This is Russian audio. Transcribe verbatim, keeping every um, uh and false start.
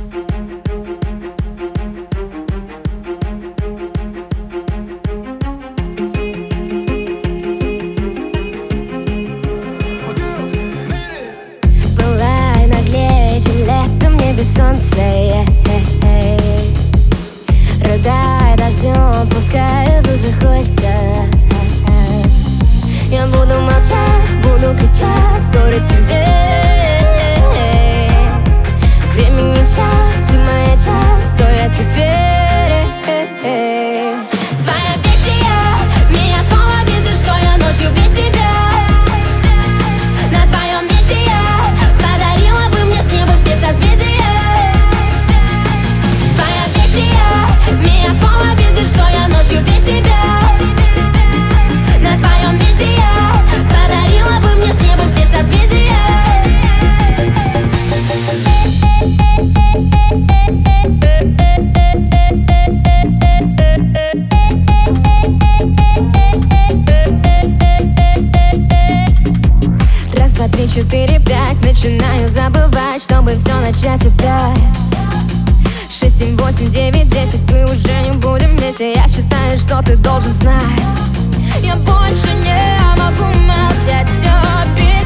Пылай наглее, чем летом мне без солнца, yeah, yeah, yeah. Рыдай дождем, пускай лужи хочется. Я буду молчать, буду кричать, вторить тебе. Времени час, ты моя часть, кто я теперь? Твоя бестия меня снова видит, что я ночью без тебя. На твоем месте я подарила бы мне с неба все созвездия. Твоя бестия меня снова видит, что я ночью без тебя. На твоем месте я подарила бы мне с неба все созвездия. Раз, два, три, четыре, пять. Начинаю забывать, чтобы все начать опять. Шесть, семь, восемь, девять, десять. Мы уже не будем вместе. Я считаю, что ты должен знать. Я больше не могу молчать, все